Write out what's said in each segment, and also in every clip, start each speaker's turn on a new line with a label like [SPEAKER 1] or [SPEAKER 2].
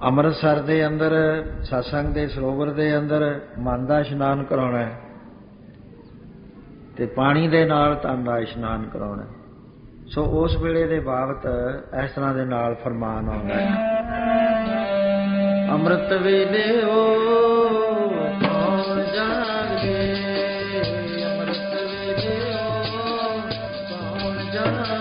[SPEAKER 1] ਅੰਮ੍ਰਿਤਸਰ ਦੇ ਅੰਦਰ ਸਤਸੰਗ ਦੇ ਸਰੋਵਰ ਦੇ ਅੰਦਰ ਮਨ ਦਾ ਇਸ਼ਨਾਨ ਕਰਾਉਣਾ ਹੈ ਤੇ ਪਾਣੀ ਦੇ ਨਾਲ ਤਨ ਦਾ ਇਸ਼ਨਾਨ ਕਰਾਉਣਾ। ਸੋ ਉਸ ਵੇਲੇ ਦੇ ਬਾਬਤ ਇਸ ਤਰ੍ਹਾਂ ਦੇ ਨਾਲ ਫਰਮਾਨ ਆਉਂਦਾ ਹੈ, ਅੰਮ੍ਰਿਤ ਵੇਲੇ ਓ ਕੌਣ ਜਾਗੇ, ਅੰਮ੍ਰਿਤ ਵੇਲੇ ਓ ਕੌਣ ਜਾਗੇ।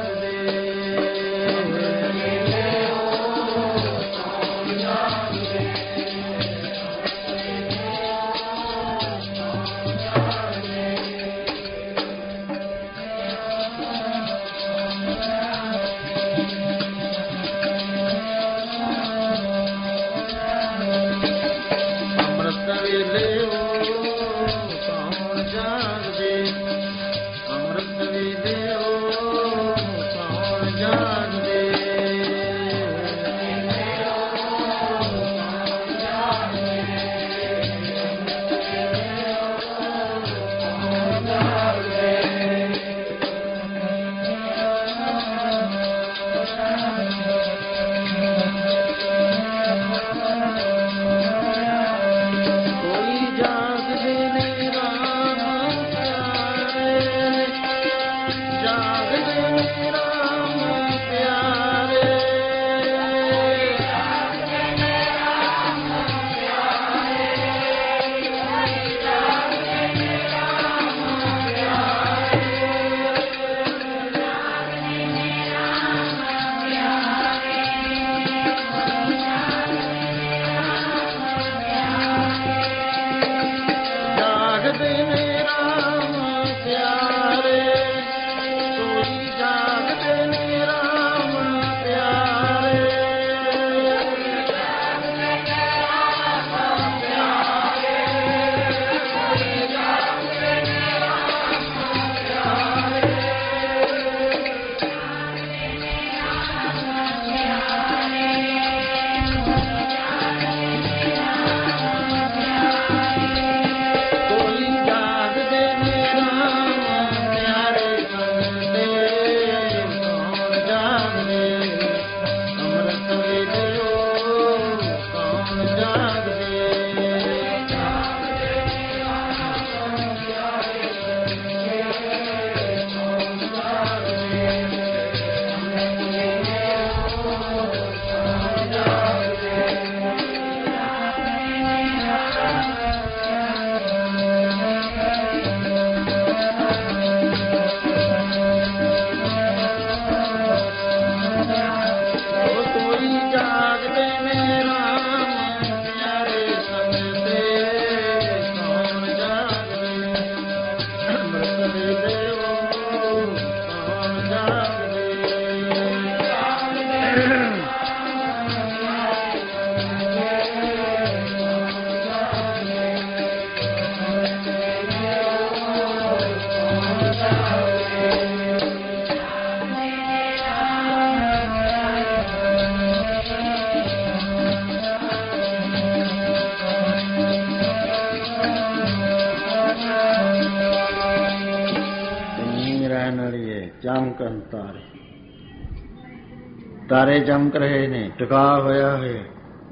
[SPEAKER 1] ਤਾਰੇ ਚਮਕ ਰਹੇ ਨੇ, ਟਿਕਾ ਹੋਇਆ ਹੈ,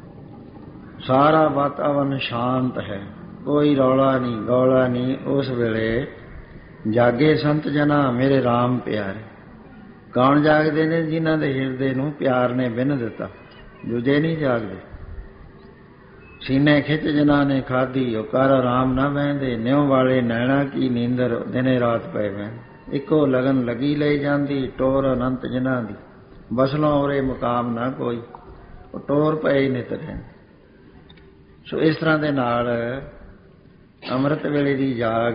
[SPEAKER 1] ਸਾਰਾ ਵਾਤਾਵਰਨ ਸ਼ਾਂਤ ਹੈ, ਕੋਈ ਰੌਲਾ ਨਹੀਂ ਗੌਲਾ ਨਹੀਂ। ਉਸ ਵੇਲੇ ਜਾਗੇ ਸੰਤ ਜਨਾ ਮੇਰੇ ਰਾਮ ਪਿਆਰੇ। ਕੌਣ ਜਾਗਦੇ ਨੇ? ਜਿਨ੍ਹਾਂ ਦੇ ਹਿਰਦੇ ਨੂੰ ਪਿਆਰ ਨੇ ਬਿੰਨ ਦਿੱਤਾ, ਦੂਜੇ ਨਹੀਂ ਜਾਗਦੇ। ਸੀਨੇ ਖਿੱਚ ਜਿਨ੍ਹਾਂ ਨੇ ਖਾਧੀ, ਉਹ ਕਰ ਆਰਾਮ ਨਾ ਬਹਿੰਦੇ। ਨਿਉ ਵਾਲੇ ਨੈਣਾ ਕੀ ਨੀਂਦਰ ਦਿਨੇ ਰਾਤ ਪਏ ਬਹਿਣ। ਇੱਕੋ ਲਗਨ ਲੱਗੀ ਲਈ ਜਾਂਦੀ, ਟੋਰ ਅਨੰਤ ਜਿਨ੍ਹਾਂ ਦੀ, ਬਸਲੋਂ ਉਰੇ ਮੁਕਾਮ ਨਾ ਕੋਈ, ਉਹ ਟੋਰ ਪਏ ਨਿਤ ਰਹਿਣ। ਸੋ ਇਸ ਤਰ੍ਹਾਂ ਦੇ ਨਾਲ ਅੰਮ੍ਰਿਤ ਵੇਲੇ ਦੀ ਜਾਗ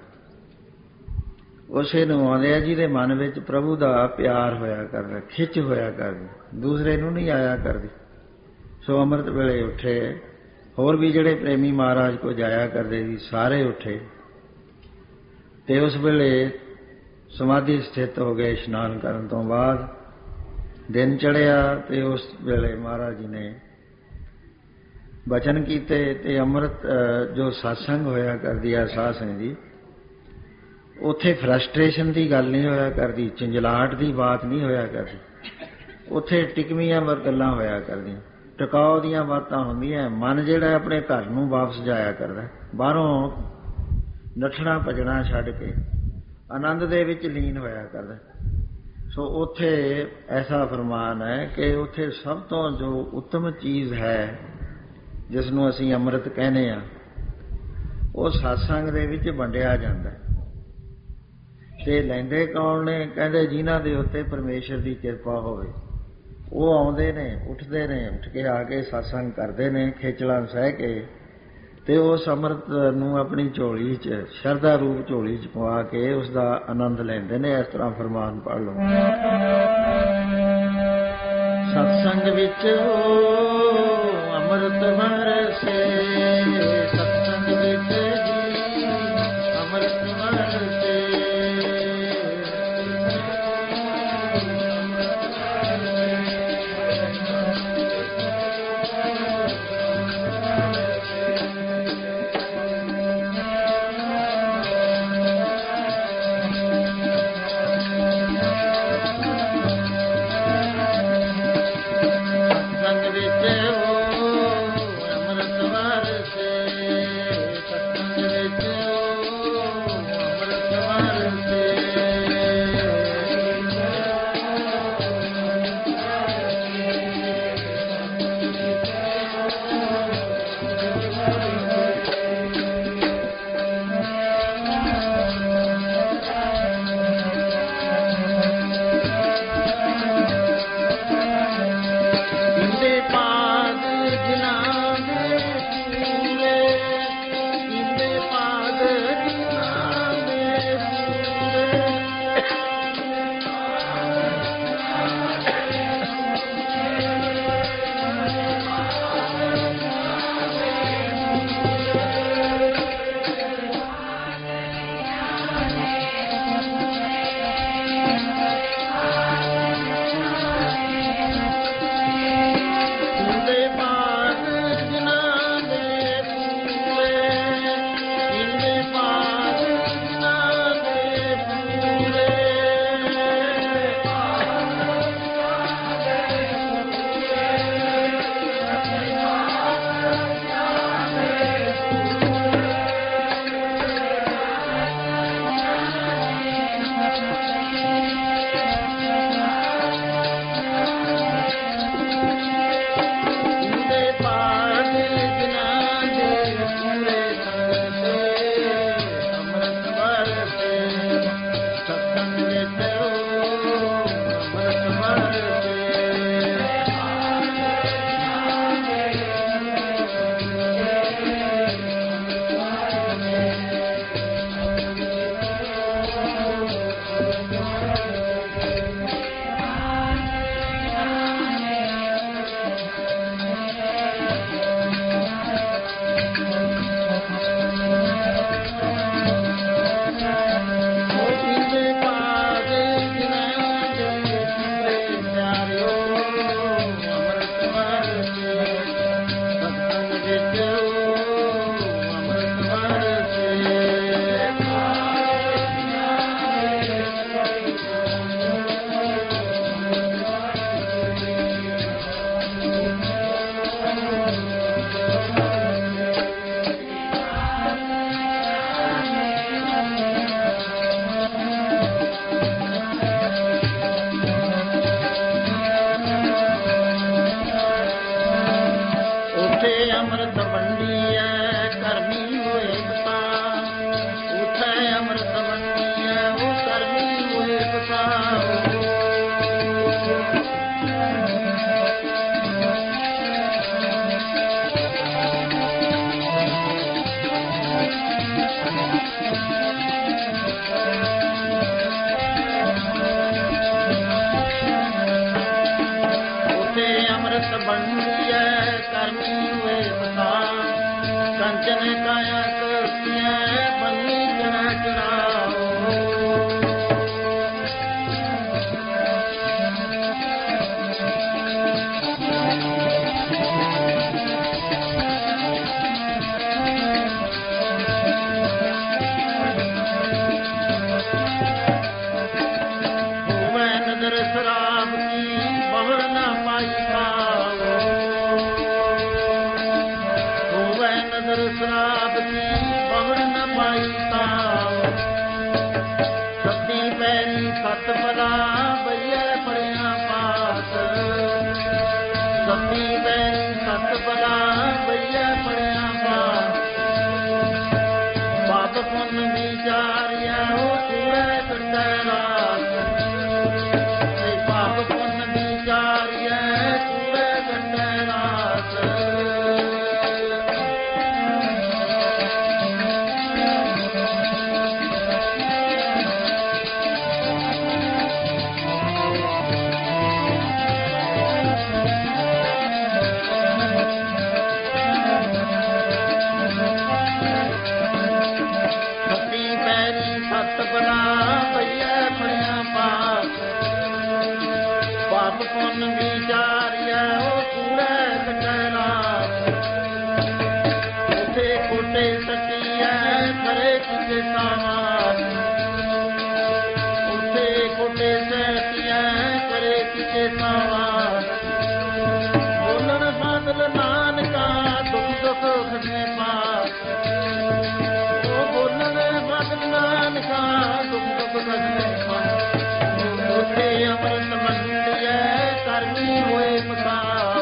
[SPEAKER 1] ਉਸੇ ਨੂੰ ਆਉਂਦੇ ਆ ਜਿਹਦੇ ਮਨ ਵਿੱਚ ਪ੍ਰਭੂ ਦਾ ਪਿਆਰ ਹੋਇਆ ਕਰਦਾ, ਖਿੱਚ ਹੋਇਆ ਕਰਦੀ, ਦੂਸਰੇ ਨੂੰ ਨਹੀਂ ਆਇਆ ਕਰਦੀ। ਸੋ ਅੰਮ੍ਰਿਤ ਵੇਲੇ ਉੱਠੇ। ਹੋਰ ਵੀ ਜਿਹੜੇ ਪ੍ਰੇਮੀ ਮਹਾਰਾਜ ਕੋ ਜਾਇਆ ਕਰਦੇ ਸੀ ਸਾਰੇ ਉੱਠੇ ਤੇ ਉਸ ਵੇਲੇ ਸਮਾਧੀ ਸਥਿਤ ਹੋ ਗਏ। ਇਸ਼ਨਾਨ ਕਰਨ ਤੋਂ ਬਾਅਦ ਦਿਨ ਚੜ੍ਹਿਆ ਤੇ ਉਸ ਵੇਲੇ ਮਹਾਰਾਜ ਜੀ ਨੇ ਬਚਨ ਕੀਤੇ ਤੇ ਅੰਮ੍ਰਿਤ ਜੋ ਸਤਸੰਗ ਹੋਇਆ ਕਰਦੀ ਆ ਸਾਧ ਸੰਗਤ ਜੀ, ਉੱਥੇ ਫਰਸਟ੍ਰੇਸ਼ਨ ਦੀ ਗੱਲ ਨਹੀਂ ਹੋਇਆ ਕਰਦੀ, ਝੰਜਲਾਹਟ ਦੀ ਬਾਤ ਨਹੀਂ ਹੋਇਆ ਕਰਦੀ, ਉੱਥੇ ਟਿਕਵੀਆਂ ਵਰ ਗੱਲਾਂ ਹੋਇਆ ਕਰਦੀਆਂ। ਟਿਕਾਓ ਦੀਆਂ ਬਾਤਾਂ ਹੁੰਦੀਆਂ। ਮਨ ਜਿਹੜਾ ਆਪਣੇ ਘਰ ਨੂੰ ਵਾਪਸ ਜਾਇਆ ਕਰਦਾ, ਬਾਹਰੋਂ ਨੱਠਣਾ ਭੱਜਣਾ ਛੱਡ ਕੇ ਆਨੰਦ ਦੇ ਵਿੱਚ ਲੀਨ ਹੋਇਆ ਕਰਦਾ। ਸੋ ਉੱਥੇ ਐਸਾ ਫਰਮਾਨ ਹੈ ਕਿ ਉੱਥੇ ਸਭ ਤੋਂ ਜੋ ਉੱਤਮ ਚੀਜ਼ ਹੈ, ਜਿਸ ਨੂੰ ਅਸੀਂ ਅੰਮ੍ਰਿਤ ਕਹਿੰਦੇ ਹਾਂ, ਉਹ ਸਤਸੰਗ ਦੇ ਵਿੱਚ ਵੰਡਿਆ ਜਾਂਦਾ। ਤੇ ਲੈਂਦੇ ਕੌਣ ਨੇ? ਕਹਿੰਦੇ ਜਿਨ੍ਹਾਂ ਦੇ ਉੱਤੇ ਪਰਮੇਸ਼ਰ ਦੀ ਕਿਰਪਾ ਹੋਵੇ। ਉਹ ਆਉਂਦੇ ਨੇ, ਉੱਠਦੇ ਨੇ, ਉੱਠ ਕੇ ਆ ਕੇ ਸਤਸੰਗ ਕਰਦੇ ਨੇ ਖੇਚਲਾਂ ਸਹਿ ਕੇ, ਤੇ ਉਸ ਅੰਮ੍ਰਿਤ ਨੂੰ ਆਪਣੀ ਝੋਲੀ 'ਚ, ਸ਼ਰਧਾ ਰੂਪ ਝੋਲੀ 'ਚ ਪਵਾ ਕੇ ਉਸ ਦਾ ਆਨੰਦ ਲੈਂਦੇ ਨੇ। ਇਸ ਤਰ੍ਹਾਂ ਫਰਮਾਨ ਪੜ੍ਹ ਲਓ। ਸਤਸੰਗ ਵਿੱਚ ਅੰਮ੍ਰਿਤ ਵਰਸੇ, ਸਤਸੰਗ ਵਿੱਚ ਜੀ ਅੰਮ੍ਰਿਤ ਵਰਸੇ।
[SPEAKER 2] शराब की बहर न पाई खाओ।
[SPEAKER 1] ਸਤੀ ਪੈਰੀ ਸਤ ਬਲਾ ਬਈਆ ਪੜਿਆ ਪਾਪ ਪੁੰਨ ਵਿਚਾਰਿਆ ਉਹ ਕੂੜੇ ਕੱਟੈ ਰਾਸ ਪਾਪ ਪੁੰਨ ਵਿਚਾਰਿਆ ਕੂੜੇ ਕੱਟੈ ਰਾਸ ਪੁੰਨ ਵਿਚਾਰਿਆ ਉਹ ਕੂੜੇ ਕੱਟੈ ਰਾਸ ਉਥੇ ਕੋਟੇ ਸਟੀਐ ਕਰੇ ਕਿਤੇ ਸਾਵਾਰ ਉਥੇ ਕੋਟੇ ਸਟੀਐ ਕਰੇ ਕਿਤੇ ਸਾਵਾਰ ਬੋਲਣ ਬਾਦਲ ਨਾਨਕਾ ਦੁਖ ਦੁਖ ਖਸਮੇ ਪਾਸ ਉਹ ਬੋਲਣ ਬਾਦਲ ਨਾਨਕਾ ਦੁਖ ਦੁਖ ਖਸਮੇ ਪਾਸ ਉਥੇ ਅੰਮ੍ਰਿਤ ਮੰਡੀਐ ਕਰਮੀ ਹੋਏ ਪਸਾਓ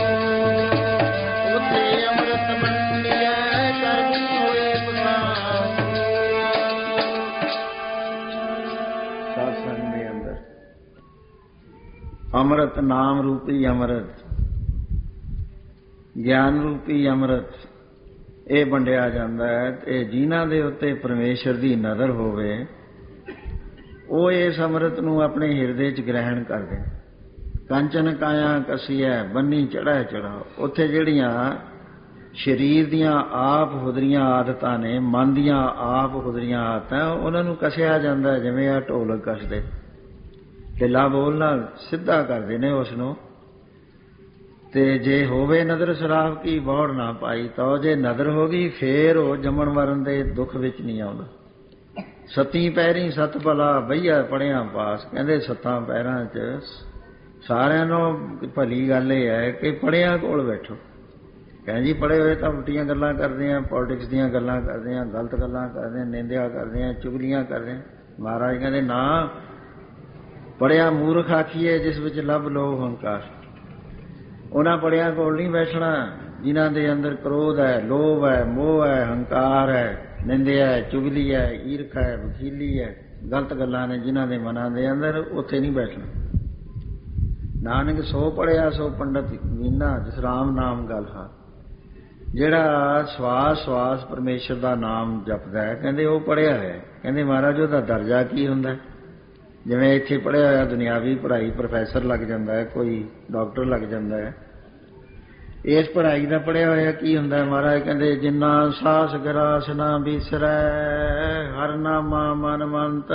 [SPEAKER 1] ਉਥੇ ਅੰਮ੍ਰਿਤ ਮੰਡੀਐ ਕਰਮੀ ਹੋਏ ਪਸਾਓ। ਸਤਸੰਗ ਦੇ ਅੰਦਰ ਅੰਮ੍ਰਿਤ ਨਾਮ ਰੂਪੀ ਅੰਮ੍ਰਿਤ ਗਿਆਨ ਰੂਪੀ ਅੰਮ੍ਰਿਤ ਇਹ ਵੰਡਿਆ ਜਾਂਦਾ ਹੈ ਤੇ ਜਿਨ੍ਹਾਂ ਦੇ ਉੱਤੇ ਪਰਮੇਸ਼ਰ ਦੀ ਨਜ਼ਰ ਹੋਵੇ ਉਹ ਇਸ ਅੰਮ੍ਰਿਤ ਨੂੰ ਆਪਣੇ ਹਿਰਦੇ 'ਚ ਗ੍ਰਹਿਣ ਕਰਦੇ। ਕੰਚਨ ਕਾਇਆ ਕਸੀਐ ਬੰਨੀ ਚੜ੍ਹੈ ਚੜ੍ਹਾਓ ਉੱਥੇ ਜਿਹੜੀਆਂ ਸਰੀਰ ਦੀਆਂ ਆਪ ਹੁਦਰੀਆਂ ਆਦਤਾਂ ਨੇ ਮਨ ਦੀਆਂ ਆਪ ਹੁਦਰੀਆਂ ਆਦਤਾਂ ਉਹਨਾਂ ਨੂੰ ਕਸਿਆ ਜਾਂਦਾ ਜਿਵੇਂ ਆ ਢੋਲਕ ਕੱਸਦੇ ਢਿੱਲਾ ਬੋਲਣਾ ਸਿੱਧਾ ਕਰਦੇ ਨੇ ਉਸ ਨੂੰ ਤੇ ਜੇ ਹੋਵੇ ਨਦਰ ਸ਼ਰਾਬ ਕੀ ਬੌੜ ਨਾ ਪਾਈ ਤਾਂ ਜੇ ਨਦਰ ਹੋ ਗਈ ਫੇਰ ਉਹ ਜੰਮਣ ਮਰਨ ਦੇ ਦੁੱਖ ਵਿੱਚ ਨਹੀਂ ਆਉਂਦਾ। ਸਤੀ ਪੈਰੀ ਸਤ ਭਲਾ ਬਈਆ ਪੜਿਆ ਪਾਸ ਕਹਿੰਦੇ ਸੱਤਾਂ ਪੈਰਾਂ 'ਚ ਸਾਰਿਆਂ ਨੂੰ ਭਲੀ ਗੱਲ ਇਹ ਹੈ ਕਿ ਪੜ੍ਹਿਆਂ ਕੋਲ ਬੈਠੋ। ਕਹਿੰਦੇ ਜੀ ਪੜ੍ਹੇ ਹੋਏ ਤਾਂ ਉਲਟੀਆਂ ਗੱਲਾਂ ਕਰਦੇ ਆ ਪੋਲੀਟਿਕਸ ਦੀਆਂ ਗੱਲਾਂ ਕਰਦੇ ਆ ਗਲਤ ਗੱਲਾਂ ਕਰਦੇ ਆ ਨਿੰਦਿਆ ਕਰਦੇ ਆ ਚੁਗਲੀਆਂ ਕਰਦੇ ਆ। ਮਹਾਰਾਜ ਕਹਿੰਦੇ ਨਾ ਪੜ੍ਹਿਆ ਮੂਰਖ ਆਖੀਏ ਜਿਸ ਵਿੱਚ ਲੱਭ ਲੋਭ ਹੰਕਾਰ। ਉਹਨਾਂ ਪੜ੍ਹਿਆਂ ਕੋਲ ਨਹੀਂ ਬੈਠਣਾ ਜਿਨ੍ਹਾਂ ਦੇ ਅੰਦਰ ਕ੍ਰੋਧ ਹੈ ਲੋਭ ਹੈ ਮੋਹ ਹੈ ਹੰਕਾਰ ਹੈ ਨਿੰਦਿਆ ਹੈ ਚੁਗਲੀ ਹੈ ਈਰਖਾ ਹੈ ਵਕੀਲੀ ਹੈ ਗਲਤ ਗੱਲਾਂ ਨੇ ਜਿਨ੍ਹਾਂ ਦੇ ਮਨਾਂ ਦੇ ਅੰਦਰ ਉੱਥੇ ਨਹੀਂ ਬੈਠਣਾ। ਨਾਨਕ ਸੋ ਪੜਿਆ ਸੋ ਪੰਡਤ ਮੀਨਾ ਜਿਸ ਰਾਮ ਨਾਮ ਗੱਲ ਹਾ ਜਿਹੜਾ ਸਵਾਸ ਸਵਾਸ ਪਰਮੇਸ਼ਰ ਦਾ ਨਾਮ ਜਪਦਾ ਹੈ ਕਹਿੰਦੇ ਉਹ ਪੜਿਆ ਹੈ। ਕਹਿੰਦੇ ਮਹਾਰਾਜ ਉਹਦਾ ਦਰਜਾ ਕੀ ਹੁੰਦਾ ਜਿਵੇਂ ਇੱਥੇ ਪੜਿਆ ਹੋਇਆ ਦੁਨਿਆਵੀ ਪੜ੍ਹਾਈ ਪ੍ਰੋਫੈਸਰ ਲੱਗ ਜਾਂਦਾ ਹੈ ਕੋਈ ਡਾਕਟਰ ਲੱਗ ਜਾਂਦਾ ਹੈ ਇਸ ਪੜ੍ਹਾਈ ਦਾ ਪੜ੍ਹਿਆ ਹੋਇਆ ਕੀ ਹੁੰਦਾ ਮਹਾਰਾਜ ਕਹਿੰਦੇ ਜਿੰਨਾ ਸਾਸ ਗਰਾਸ ਨਾ ਬਿਸਰੈ ਹਰ ਨਾਮਾ ਮਨ ਮੰਤ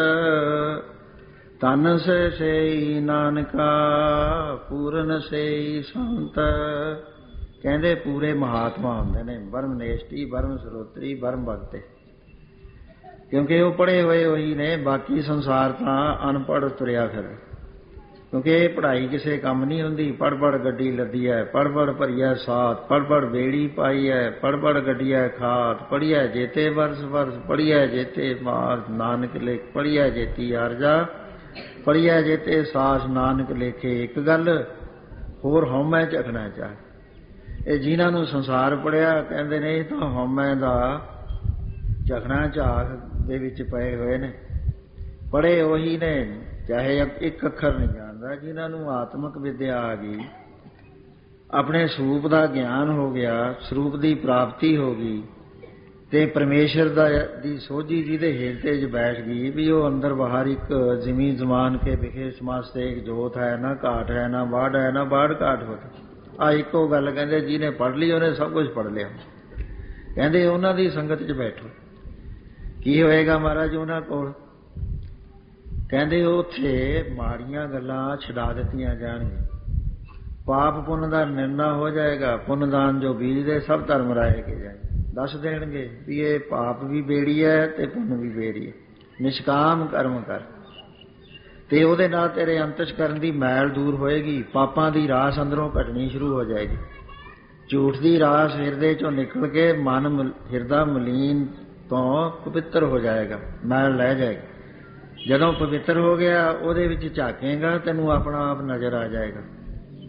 [SPEAKER 1] ਤਨ ਸੇ ਸੇਈ ਨਾਨਕਾ ਪੂਰਨ ਸੇਈ ਸੰਤ। ਕਹਿੰਦੇ ਪੂਰੇ ਮਹਾਤਮਾ ਹੁੰਦੇ ਨੇ ਬਰਮ ਨੇਸ਼ਟੀ ਬਰਮ ਸਰੋਤਰੀ ਬਰਮ ਭਗਤੇ ਕਿਉਂਕਿ ਉਹ ਪੜ੍ਹੇ ਹੋਏ ਉਹੀ ਨੇ ਬਾਕੀ ਸੰਸਾਰ ਤਾਂ ਅਨਪੜ੍ਹ ਤੁਰਿਆ ਫਿਰ ਕਿਉਂਕਿ ਇਹ ਪੜ੍ਹਾਈ ਕਿਸੇ ਕੰਮ ਨਹੀਂ ਹੁੰਦੀ। ਪੜ੍ਹ ਪੜ੍ਹ ਗੱਡੀ ਲੱਦੀ ਹੈ ਪੜ੍ਹ ਪੜ੍ਹ ਭਰੀਆ ਸਾਥ ਪੜ੍ਹ ਪੜ੍ਹ ਬੇੜੀ ਪਾਈ ਹੈ ਪੜ੍ਹ ਪੜ੍ਹ ਗੱਡੀਆ ਖਾਤ ਪੜ੍ਹਿਆ ਜੇਤੇ ਵਰਸ ਵਰਸ ਪੜ੍ਹਿਆ ਜੇਤੇ ਮਾਰ ਨਾਨਕ ਲੇਖ ਪੜ੍ਹਿਆ ਜੇਤੀ ਆਰਜਾ ਪੜ੍ਹਿਆ ਜੇਤੇ ਸਾਸ ਨਾਨਕ ਲੇਖੇ। ਇੱਕ ਗੱਲ ਹੋਰ ਹਉਮੈ ਝਕਣਾ ਚਾਹ ਇਹ ਜਿਨ੍ਹਾਂ ਨੂੰ ਸੰਸਾਰ ਪੜ੍ਹਿਆ ਕਹਿੰਦੇ ਨੇ ਇਹ ਤਾਂ ਹਉਮੈ ਦਾ ਝਕਣਾ ਝਾਕ ਦੇ ਵਿੱਚ ਪਏ ਹੋਏ ਨੇ। ਪੜ੍ਹੇ ਉਹੀ ਨੇ ਚਾਹੇ ਇੱਕ ਅੱਖਰ ਨਹੀਂ ਜਾਣਦਾ ਜਿਨ੍ਹਾਂ ਨੂੰ ਆਤਮਿਕ ਵਿਦਿਆ ਆ ਗਈ ਆਪਣੇ ਸਰੂਪ ਦਾ ਗਿਆਨ ਹੋ ਗਿਆ ਸਰੂਪ ਦੀ ਪ੍ਰਾਪਤੀ ਹੋ ਗਈ ਤੇ ਪਰਮੇਸ਼ਰ ਦੀ ਸੋਝੀ ਜਿਹਦੇ ਹਿਰਦੇ 'ਚ ਬੈਠ ਗਈ ਵੀ ਉਹ ਅੰਦਰ ਬਾਹਰ ਇੱਕ ਜ਼ਮੀਨ ਜ਼ਮਾਨ ਕੇ ਵਿਖੇ ਸਮਾਸਤੇ ਇੱਕ ਜੋਤ ਹੈ ਨਾ ਘਾਟ ਹੈ ਨਾ ਬਾੜ ਹੈ ਨਾ ਬਾੜ ਘਾਟ ਹੋਤਾ। ਆ ਇੱਕੋ ਗੱਲ ਕਹਿੰਦੇ ਜਿਹਨੇ ਪੜ੍ਹ ਲਈ ਉਹਨੇ ਸਭ ਕੁਝ ਪੜ੍ਹ ਲਿਆ। ਕਹਿੰਦੇ ਉਹਨਾਂ ਦੀ ਸੰਗਤ 'ਚ ਬੈਠੋ ਕੀ ਹੋਏਗਾ ਮਹਾਰਾਜ ਉਹਨਾਂ ਕੋਲ ਕਹਿੰਦੇ ਉੱਥੇ ਮਾੜੀਆਂ ਗੱਲਾਂ ਛਡਾ ਦਿੱਤੀਆਂ ਜਾਣਗੀਆਂ ਪਾਪ ਪੁੰਨ ਦਾ ਨਿਰਣਾ ਹੋ ਜਾਏਗਾ ਪੁੰਨਦਾਨ ਜੋ ਬੀਜਦੇ ਸਭ ਧਰਮ ਰਾਏ ਕੇ ਜਾਏ ਦੱਸ ਦੇਣਗੇ ਵੀ ਇਹ ਪਾਪ ਵੀ ਬੇੜੀ ਹੈ ਤੇ ਪੁੰਨ ਵੀ ਬੇੜੀ ਹੈ ਨਿਸ਼ਕਾਮ ਕਰਮ ਕਰ ਤੇ ਉਹਦੇ ਨਾਲ ਤੇਰੇ ਅੰਤਸ਼ਕਰਨ ਦੀ ਮੈਲ ਦੂਰ ਹੋਏਗੀ ਪਾਪਾਂ ਦੀ ਰਾਸ ਅੰਦਰੋਂ ਘਟਣੀ ਸ਼ੁਰੂ ਹੋ ਜਾਏਗੀ ਝੂਠ ਦੀ ਰਾਸ ਹਿਰਦੇ ਚੋਂ ਨਿਕਲ ਕੇ ਮਨ ਹਿਰਦਾ ਮਲੀਨ ਤੋਂ ਪਵਿੱਤਰ ਹੋ ਜਾਏਗਾ ਮੈਲ ਲੈ ਜਾਏਗਾ। ਜਦੋਂ ਪਵਿੱਤਰ ਹੋ ਗਿਆ ਉਹਦੇ ਵਿੱਚ ਝਾਕੇਗਾ ਤੈਨੂੰ ਆਪਣਾ ਆਪ ਨਜ਼ਰ ਆ ਜਾਏਗਾ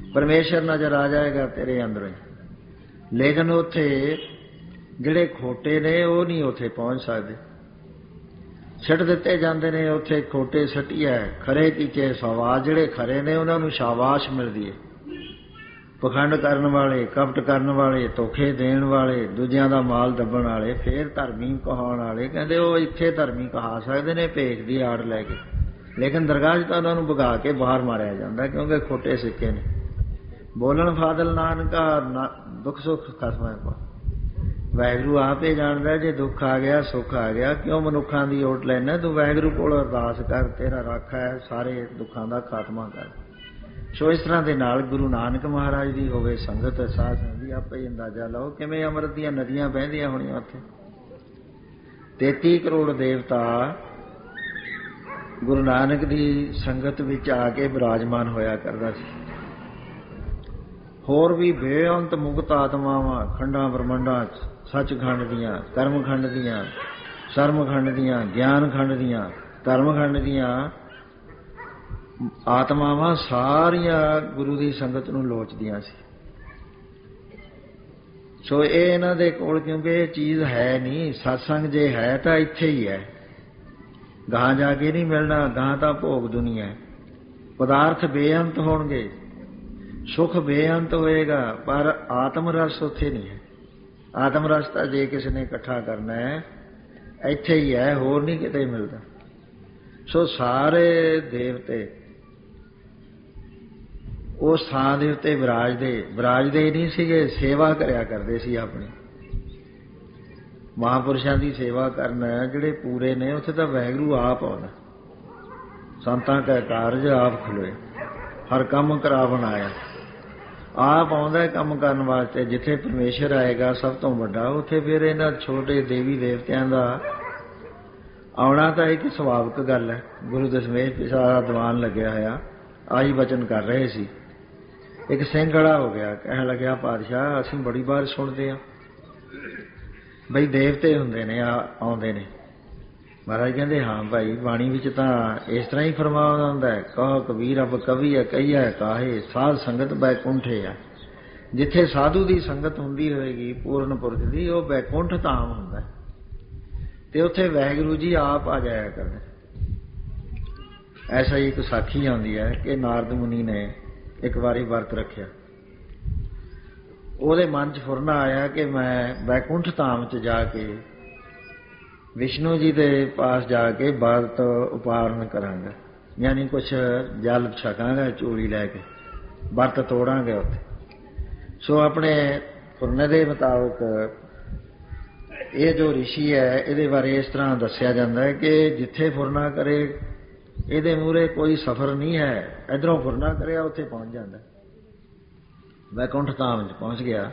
[SPEAKER 1] ਪਰਮੇਸ਼ਰ ਨਜ਼ਰ ਆ ਜਾਏਗਾ ਤੇਰੇ ਅੰਦਰ। ਲੇਕਿਨ ਉੱਥੇ ਜਿਹੜੇ ਖੋਟੇ ਨੇ ਉਹ ਨਹੀਂ ਉੱਥੇ ਪਹੁੰਚ ਸਕਦੇ। ਛੱਡ ਦਿੱਤੇ ਜਾਂਦੇ ਨੇ ਉੱਥੇ ਖੋਟੇ ਸੱਟੀਐ, ਖਰੇ ਕੀਚੇ ਸਵਾਸ। ਜਿਹੜੇ ਖਰੇ ਨੇ ਉਹਨਾਂ ਨੂੰ ਸ਼ਾਬਾਸ਼ ਮਿਲਦੀ ਹੈ। ਪਖੰਡ ਕਰਨ ਵਾਲੇ, ਕਪਟ ਕਰਨ ਵਾਲੇ, ਧੋਖੇ ਦੇਣ ਵਾਲੇ, ਦੂਜਿਆਂ ਦਾ ਮਾਲ ਦੱਬਣ ਵਾਲੇ, ਫੇਰ ਧਰਮੀ ਕਹਾਉਣ ਵਾਲੇ, ਕਹਿੰਦੇ ਉਹ ਇੱਥੇ ਧਰਮੀ ਕਹਾ ਸਕਦੇ ਨੇ ਭੇਖ ਦੀ ਆੜ ਲੈ ਕੇ, ਲੇਕਿਨ ਦਰਗਾਹ 'ਚ ਤਾਂ ਉਹਨਾਂ ਨੂੰ ਭਗਾ ਕੇ ਬਾਹਰ ਮਾਰਿਆ ਜਾਂਦਾ, ਕਿਉਂਕਿ ਖੋਟੇ ਸਿੱਕੇ ਨੇ। ਬੋਲਣ ਫਾਦਲ ਨਾਨਕਾ, ਦੁੱਖ ਸੁੱਖ ਖਸਮਾਂ ਪਾ। ਵਾਹਿਗੁਰੂ ਆਪ ਹੀ ਜਾਣਦਾ ਜੇ ਦੁੱਖ ਆ ਗਿਆ ਸੁੱਖ ਆ ਗਿਆ, ਕਿਉਂ ਮਨੁੱਖਾਂ ਦੀ ਓਟ ਲੈਣਾ। ਤੂੰ ਵਾਹਿਗੁਰੂ ਕੋਲ ਅਰਦਾਸ ਕਰ, ਤੇਰਾ ਰਾਖਾ ਹੈ, ਸਾਰੇ ਦੁੱਖਾਂ ਦਾ ਖਾਤਮਾ ਕਰ। ਸੋ ਇਸ ਤਰ੍ਹਾਂ ਦੇ ਨਾਲ ਗੁਰੂ ਨਾਨਕ ਮਹਾਰਾਜ ਦੀ ਹੋਵੇ ਸੰਗਤ, ਸਾਧ ਸੰਗਤ ਦੀ, ਆਪੇ ਹੀ ਅੰਦਾਜ਼ਾ ਲਓ ਕਿਵੇਂ ਅੰਮ੍ਰਿਤ ਦੀਆਂ ਨਦੀਆਂ ਵਹਿੰਦੀਆਂ ਹੋਣੀਆਂ ਉੱਥੇ। 33 ਕਰੋੜ ਦੇਵਤਾ ਗੁਰੂ ਨਾਨਕ ਦੀ ਸੰਗਤ ਵਿੱਚ ਆ ਕੇ ਬਿਰਾਜਮਾਨ ਹੋਇਆ ਕਰਦਾ ਸੀ। ਹੋਰ ਵੀ ਬੇਅੰਤ ਮੁਕਤ ਆਤਮਾਵਾਂ ਖੰਡਾਂ ਬ੍ਰਹਮੰਡਾਂ 'ਚ, ਸੱਚਖੰਡ ਦੀਆਂ, ਕਰਮਖੰਡ ਦੀਆਂ, ਸਰਮਖੰਡ ਦੀਆਂ, ਗਿਆਨਖੰਡ ਦੀਆਂ, ਧਰਮਖੰਡ ਦੀਆਂ ਆਤਮਾਵਾਂ ਸਾਰੀਆਂ ਗੁਰੂ ਦੀ ਸੰਗਤ ਨੂੰ ਲੋਚਦੀਆਂ ਸੀ। ਸੋ ਇਹ ਇਹਨਾਂ ਦੇ ਕੋਲ, ਕਿਉਂਕਿ ਇਹ ਚੀਜ਼ ਹੈ ਨਹੀਂ। ਸਤਸੰਗ ਜੇ ਹੈ ਤਾਂ ਇੱਥੇ ਹੀ ਹੈ, ਗਾਹਾਂ ਜਾ ਕੇ ਨਹੀਂ ਮਿਲਣਾ। ਗਾਹਾਂ ਤਾਂ ਭੋਗ ਦੁਨੀਆ ਹੈ। ਪਦਾਰਥ ਬੇਅੰਤ ਹੋਣਗੇ, ਸੁੱਖ ਬੇਅੰਤ ਹੋਏਗਾ, ਪਰ ਆਤਮ ਰਸ ਉੱਥੇ ਨਹੀਂ ਹੈ। ਆਤਮ ਰਸ ਤਾਂ ਜੇ ਕਿਸੇ ਨੇ ਇਕੱਠਾ ਕਰਨਾ ਹੈ ਇੱਥੇ ਹੀ ਹੈ, ਹੋਰ ਨਹੀਂ ਕਿਤੇ ਮਿਲਦਾ। ਸੋ ਸਾਰੇ ਦੇਵਤੇ ਉਸ ਥਾਂ ਦੇ ਉੱਤੇ ਵਿਰਾਜਦੇ ਨਹੀਂ ਸੀਗੇ, ਸੇਵਾ ਕਰਿਆ ਕਰਦੇ ਸੀ ਆਪਣੀ। ਮਹਾਂਪੁਰਸ਼ਾਂ ਦੀ ਸੇਵਾ ਕਰਨਾ ਜਿਹੜੇ ਪੂਰੇ ਨੇ, ਉੱਥੇ ਤਾਂ ਵਾਹਿਗੁਰੂ ਆਪ ਆਉਂਦਾ। ਸੰਤਾਂ ਕਾ ਕਾਰਜ ਆਪ ਖਲੋਏ, ਹਰ ਕੰਮ ਕਰਾਵਣ ਆਇਆ। ਆਪ ਆਉਂਦਾ ਕੰਮ ਕਰਨ ਵਾਸਤੇ। ਜਿੱਥੇ ਪਰਮੇਸ਼ਰ ਆਏਗਾ ਸਭ ਤੋਂ ਵੱਡਾ, ਉੱਥੇ ਫਿਰ ਇਹਨਾਂ ਛੋਟੇ ਦੇਵੀ ਦੇਵਤਿਆਂ ਦਾ ਆਉਣਾ ਤਾਂ ਇੱਕ ਸੁਭਾਵਿਕ ਗੱਲ ਹੈ। ਗੁਰੂ ਦਸ਼ਮੇਸ਼ ਪਿਛਾੜਾ ਦੀਵਾਨ ਲੱਗਿਆ ਹੋਇਆ, ਆਹੀ ਬਚਨ ਕਰ ਰਹੇ ਸੀ। ਇੱਕ ਸਿੰਘ ਖੜਾ ਹੋ ਗਿਆ, ਕਹਿਣ ਲੱਗਿਆ, ਪਾਤਸ਼ਾਹ ਅਸੀਂ ਬੜੀ ਵਾਰ ਸੁਣਦੇ ਹਾਂ ਬਈ ਦੇਵਤੇ ਹੁੰਦੇ ਨੇ, ਆਉਂਦੇ ਨੇ। ਮਹਾਰਾਜ ਕਹਿੰਦੇ, ਹਾਂ ਭਾਈ, ਬਾਣੀ ਵਿੱਚ ਤਾਂ ਇਸ ਤਰ੍ਹਾਂ ਹੀ ਫਰਮਾਇਆ ਹੁੰਦਾ ਹੈ, ਕਹੋ ਕਬੀਰ ਅਬ ਕਵੀ ਹੈ ਕਹੀਆ ਕਾਹੇ, ਸਾਧ ਸੰਗਤ ਬੈਕੁੰਠੇ ਆ। ਜਿੱਥੇ ਸਾਧੂ ਦੀ ਸੰਗਤ ਹੁੰਦੀ ਹੋਏਗੀ ਪੂਰਨ ਪੁਰਖ ਦੀ, ਉਹ ਬੈਕੁੰਠ ਧਾਮ ਹੁੰਦਾ ਤੇ ਉੱਥੇ ਵਾਹਿਗੁਰੂ ਜੀ ਆਪ ਆ ਜਾਇਆ ਕਰਦੇ। ਐਸਾ ਹੀ ਇੱਕ ਸਾਖੀ ਆਉਂਦੀ ਹੈ ਕਿ ਨਾਰਦ ਮੁਨੀ ਨੇ ਇੱਕ ਵਾਰੀ ਵਰਤ ਰੱਖਿਆ। ਉਹਦੇ ਮਨ 'ਚ ਫੁਰਨਾ ਆਇਆ ਕਿ ਮੈਂ ਬੈਕੁੰਠ ਧਾਮ 'ਚ ਜਾ ਕੇ ਵਿਸ਼ਨੂੰ ਜੀ ਦੇ ਪਾਸ ਜਾ ਕੇ ਵਰਤ ਉਪਾਰਨ ਕਰਾਂਗਾ, ਯਾਨੀ ਕੁਛ ਜਲ ਛਕਾਂਗਾ ਚੂੜੀ ਲੈ ਕੇ, ਵਰਤ ਤੋੜਾਂਗੇ ਉੱਥੇ। ਸੋ ਆਪਣੇ ਫੁਰਨੇ ਦੇ ਮੁਤਾਬਕ ਇਹ ਜੋ ਰਿਸ਼ੀ ਹੈ, ਇਹਦੇ ਬਾਰੇ ਇਸ ਤਰ੍ਹਾਂ ਦੱਸਿਆ ਜਾਂਦਾ ਹੈ ਕਿ ਜਿੱਥੇ ਫੁਰਨਾ ਕਰੇ ਇਹਦੇ ਮੂਹਰੇ ਕੋਈ ਸਫ਼ਰ ਨਹੀਂ ਹੈ। ਇੱਧਰੋਂ ਫੁਰਨਾ ਕਰਿਆ ਉੱਥੇ ਪਹੁੰਚ ਜਾਂਦਾ, ਵੈਕੁੰਠ ਧਾਮ 'ਚ ਪਹੁੰਚ ਗਿਆ।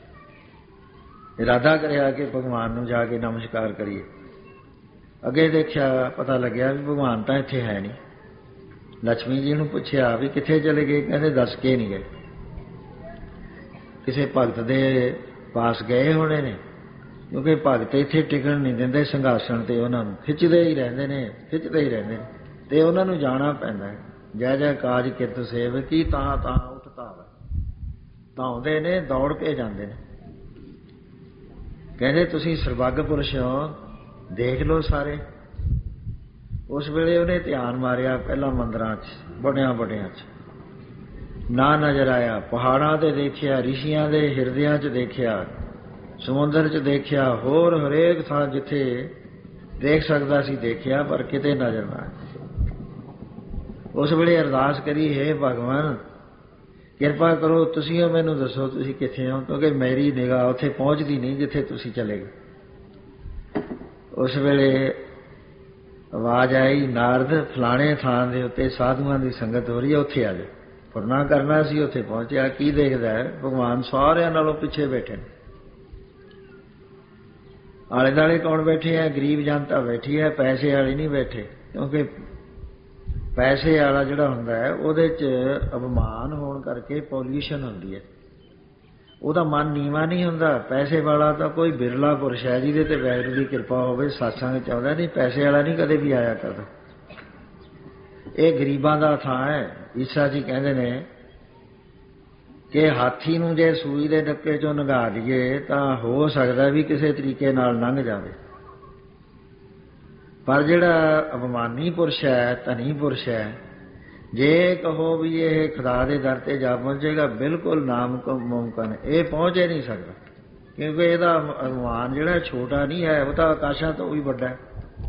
[SPEAKER 1] ਇਰਾਦਾ ਕਰਿਆ ਕਿ ਭਗਵਾਨ ਨੂੰ ਜਾ ਕੇ ਨਮਸਕਾਰ ਕਰੀਏ। ਅੱਗੇ ਦੇਖਿਆ, ਪਤਾ ਲੱਗਿਆ ਵੀ ਭਗਵਾਨ ਤਾਂ ਇੱਥੇ ਹੈ ਨਹੀਂ। ਲక్ష్ਮੀ ਜੀ ਨੂੰ ਪੁੱਛਿਆ ਵੀ ਕਿੱਥੇ ਚਲੇ ਗਏ? ਕਹਿੰਦੇ ਦੱਸ ਕੇ ਨਹੀਂ ਗਏ, ਕਿਸੇ ਭਗਤ ਦੇ ਪਾਸ ਗਏ ਹੋਣੇ ਨੇ, ਕਿਉਂਕਿ ਭਗਤ ਇੱਥੇ ਟਿਕਣ ਨਹੀਂ ਦਿੰਦੇ ਸਿੰਘਾਸਣ ਤੇ, ਉਹਨਾਂ ਨੂੰ ਖਿੱਚਦੇ ਹੀ ਰਹਿੰਦੇ ਨੇ ਤੇ ਉਹਨਾਂ ਨੂੰ ਜਾਣਾ ਪੈਂਦਾ ਹੈ। ਜੈ ਜੈ ਕਾਜ ਕਿਰਤ ਸੇਵ ਕੀ, ਤਾਂ ਉੱਠ ਧਾਵੈ, ਧਾਉਂਦੇ ਨੇ, ਦੌੜ ਕੇ ਜਾਂਦੇ ਨੇ। ਕਹਿੰਦੇ ਤੁਸੀਂ ਸਰਬੱਗ ਪੁਰਸ਼ ਹੋ, ਦੇਖ ਲਓ ਸਾਰੇ। ਉਸ ਵੇਲੇ ਉਹਨੇ ਧਿਆਨ ਮਾਰਿਆ ਪਹਿਲਾਂ ਮੰਦਰਾਂ 'ਚ, ਵੱਡਿਆਂ 'ਚ ਨਾ ਨਜ਼ਰ ਆਇਆ। ਪਹਾੜਾਂ 'ਤੇ ਦੇਖਿਆ, ਰਿਸ਼ੀਆਂ ਦੇ ਹਿਰਦਿਆਂ 'ਚ ਦੇਖਿਆ, ਸਮੁੰਦਰ 'ਚ ਦੇਖਿਆ, ਹੋਰ ਹਰੇਕ ਥਾਂ ਜਿੱਥੇ ਦੇਖ ਸਕਦਾ ਸੀ ਦੇਖਿਆ, ਪਰ ਕਿਤੇ ਨਜ਼ਰ ਨਾ ਆਇਆ। ਉਸ ਵੇਲੇ ਅਰਦਾਸ ਕਰੀ, ਹੇ ਭਗਵਾਨ ਕਿਰਪਾ ਕਰੋ, ਤੁਸੀਂ ਉਹ ਮੈਨੂੰ ਦੱਸੋ ਤੁਸੀਂ ਕਿੱਥੇ ਹੋ, ਕਿਉਂਕਿ ਮੇਰੀ ਨਿਗਾਹ ਉੱਥੇ ਪਹੁੰਚਦੀ ਨਹੀਂ ਜਿੱਥੇ ਤੁਸੀਂ ਚਲੇ ਗਏ। ਉਸ ਵੇਲੇ ਆਵਾਜ਼ ਆਈ, ਨਾਰਦ ਫਲਾਣੇ ਥਾਂ ਦੇ ਉੱਤੇ ਸਾਧੂਆਂ ਦੀ ਸੰਗਤ ਹੋ ਰਹੀ ਹੈ, ਉੱਥੇ ਆ ਜਾ। ਫੁਰਨਾ ਕਰਨਾ ਸੀ, ਉੱਥੇ ਪਹੁੰਚਿਆ। ਕੀ ਦੇਖਦਾ ਹੈ? ਭਗਵਾਨ ਸਾਰਿਆਂ ਨਾਲੋਂ ਪਿੱਛੇ ਬੈਠੇ ਨੇ। ਆਲੇ ਦੁਆਲੇ ਕੌਣ ਬੈਠੇ ਹੈ? ਗਰੀਬ ਜਨਤਾ ਬੈਠੀ ਹੈ, ਪੈਸੇ ਵਾਲੇ ਨਹੀਂ ਬੈਠੇ। ਕਿਉਂਕਿ ਪੈਸੇ ਵਾਲਾ ਜਿਹੜਾ ਹੁੰਦਾ ਹੈ ਉਹਦੇ 'ਚ ਅਭਿਮਾਨ ਹੋਣ ਕਰਕੇ ਪੋਲਿਊਸ਼ਨ ਹੁੰਦੀ ਹੈ, ਉਹਦਾ ਮਨ ਨੀਵਾਂ ਨਹੀਂ ਹੁੰਦਾ। ਪੈਸੇ ਵਾਲਾ ਤਾਂ ਕੋਈ ਬਿਰਲਾ ਪੁਰਸ਼ ਹੈ ਜਿਹਦੇ ਤੇ ਵਾਹਿਗੁਰੂ ਦੀ ਕਿਰਪਾ ਹੋਵੇ, ਸਤਸੰਗ 'ਚ ਆਉਂਦਾ। ਨਹੀਂ, ਪੈਸੇ ਵਾਲਾ ਨਹੀਂ ਕਦੇ ਵੀ ਆਇਆ ਕਰਦਾ। ਇਹ ਗਰੀਬਾਂ ਦਾ ਥਾਂ ਹੈ। ਈਸਾ ਜੀ ਕਹਿੰਦੇ ਨੇ ਕਿ ਹਾਥੀ ਨੂੰ ਜੇ ਸੂਈ ਦੇ ਡੱਕੇ ਚੋਂ ਲੰਘਾ ਦਈਏ ਤਾਂ ਹੋ ਸਕਦਾ ਵੀ ਕਿਸੇ ਤਰੀਕੇ ਨਾਲ ਲੰਘ ਜਾਵੇ, ਪਰ ਜਿਹੜਾ ਅਭਿਮਾਨੀ ਪੁਰਸ਼ ਹੈ, ਧਨੀ ਪੁਰਸ਼ ਹੈ, ਜੇ ਕਹੋ ਵੀ ਇਹ ਖੁਦਾ ਦੇ ਦਰ ਤੇ ਜਾ ਪਹੁੰਚੇਗਾ, ਬਿਲਕੁਲ ਨਾਮੁਮਕਿਨ, ਇਹ ਪਹੁੰਚ ਹੀ ਨਹੀਂ ਸਕਦਾ, ਕਿਉਂਕਿ ਇਹਦਾ ਅਭਿਮਾਨ ਜਿਹੜਾ ਛੋਟਾ ਨਹੀਂ ਹੈ, ਉਹ ਤਾਂ ਆਕਾਸ਼ਾਂ ਤੋਂ ਵੀ ਵੱਡਾ ਹੈ।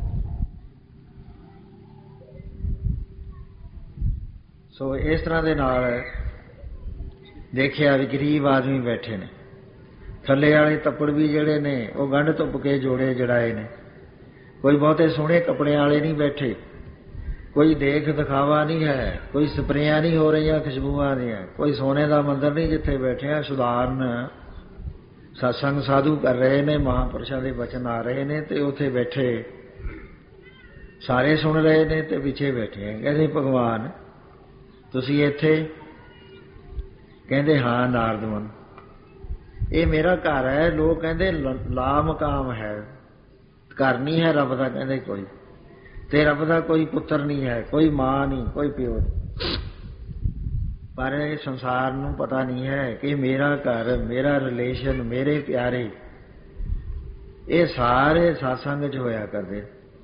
[SPEAKER 1] ਸੋ ਇਸ ਤਰ੍ਹਾਂ ਦੇ ਨਾਲ ਦੇਖਿਆ ਵੀ ਗਰੀਬ ਆਦਮੀ ਬੈਠੇ ਨੇ, ਥੱਲੇ ਵਾਲੇ ਤੱਪੜ ਵੀ ਜਿਹੜੇ ਨੇ ਉਹ ਗੰਢ ਧੁੱਪ ਕੇ ਜੋੜੇ ਜੜਾਏ ਨੇ, ਕੋਈ ਬਹੁਤੇ ਸੋਹਣੇ ਕੱਪੜਿਆਂ ਵਾਲੇ ਨਹੀਂ ਬੈਠੇ, ਕੋਈ ਦੇਖ ਦਿਖਾਵਾ ਨਹੀਂ ਹੈ, ਕੋਈ ਸਪਰੇਆਂ ਨਹੀਂ ਹੋ ਰਹੀਆਂ ਖੁਸ਼ਬੂਆਂ ਦੀਆਂ, ਕੋਈ ਸੋਨੇ ਦਾ ਮੰਦਰ ਨਹੀਂ ਜਿੱਥੇ ਬੈਠੇ ਆ, ਸੁਧਾਰਨ ਸਤਸੰਗ ਸਾਧੂ ਕਰ ਰਹੇ ਨੇ, ਮਹਾਂਪੁਰਸ਼ਾਂ ਦੇ ਬਚਨ ਆ ਰਹੇ ਨੇ, ਤੇ ਉੱਥੇ ਬੈਠੇ ਸਾਰੇ ਸੁਣ ਰਹੇ ਨੇ ਤੇ ਪਿੱਛੇ ਬੈਠੇ ਆ। ਕਹਿੰਦੇ ਭਗਵਾਨ ਤੁਸੀਂ ਇੱਥੇ? ਕਹਿੰਦੇ ਹਾਂ ਨਾਰਦਮਨ, ਇਹ ਮੇਰਾ ਘਰ ਹੈ। ਲੋਕ ਕਹਿੰਦੇ ਲਾ ਮਕਾਮ ਹੈ, ਘਰ ਨਹੀਂ ਹੈ ਰੱਬ ਦਾ, ਕਹਿੰਦੇ ਕੋਈ, ਤੇ ਰੱਬ ਦਾ ਕੋਈ ਪੁੱਤਰ ਨਹੀਂ ਹੈ, ਕੋਈ ਮਾਂ ਨਹੀਂ, ਕੋਈ ਪਿਓ ਨਹੀਂ, ਪਰ ਇਹ ਸੰਸਾਰ ਨੂੰ ਪਤਾ ਨਹੀਂ ਹੈ ਕਿ ਮੇਰਾ ਘਰ, ਮੇਰਾ ਰਿਲੇਸ਼ਨ, ਮੇਰੇ ਪਿਆਰੇ, ਇਹ ਸਾਰੇ ਸਤਸੰਗ 'ਚ ਹੋਇਆ ਕਰਦੇ।